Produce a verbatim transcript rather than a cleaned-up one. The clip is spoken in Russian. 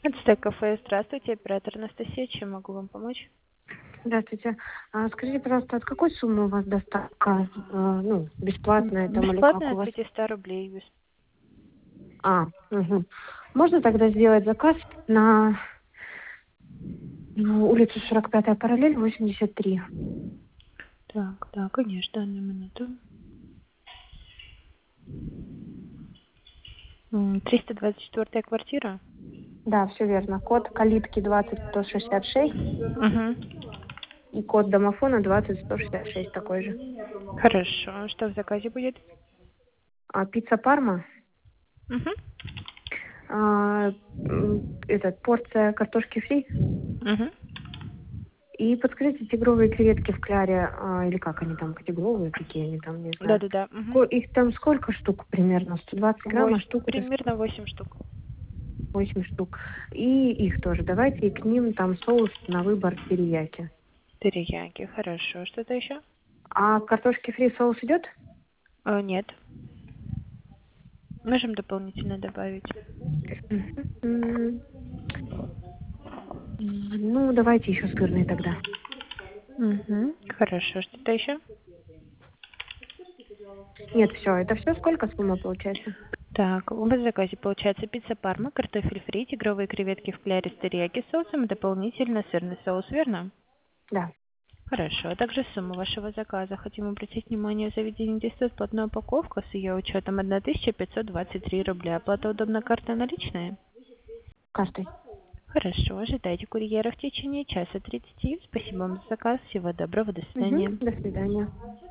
Ацтек кафе, здравствуйте, оператор Анастасия, чем могу вам помочь? Здравствуйте. А скажите, пожалуйста, от какой суммы у вас доставка? А, ну, М, бесплатная там или как Бесплатно у от вас? пятисот рублей. Без- А, угу. Можно тогда сделать заказ на ну, улицу сорок пятая параллель, восемьдесят три? Так, да, конечно, одну минуту. М, триста двадцать четвёртая квартира? Да, все верно. Код калитки двадцать сто шестьдесят шесть Угу. и код домофона двадцать сто шестьдесят шесть такой же. Хорошо, что в заказе будет? А пицца Парма, Угу. а, м, этот, порция картошки фри Угу. и подскажите, тигровые креветки в кляре, а, или как они там, тигровые, какие они там, не знаю. Да-да-да. Ко- Угу. Их там сколько штук примерно? сто двадцать грамм, а штук это Примерно восемь штук. восемь штук. И их тоже. Давайте и к ним там соус на выбор терияки. Терияки, хорошо. Что-то еще? А картошки фри соус идет? А, нет. Можем дополнительно добавить. М, Ну, давайте еще сырный тогда. Угу. Хорошо, что-то еще? Нет, все, это все. Сколько сумма получается? Так, у вас в заказе получается пицца парма, картофель фри, тигровые креветки в кляре с терияки соусом и дополнительно сырный соус, верно? Да. Хорошо. А также сумма вашего заказа. Хотим обратить внимание, в заведении действует платная упаковка с ее учетом тысяча пятьсот двадцать три рубля. Оплата удобна карта наличные? Каждый. Хорошо. Ожидайте курьера в течение часа тридцати. Спасибо вам за заказ. Всего доброго. До Угу. свидания. До свидания.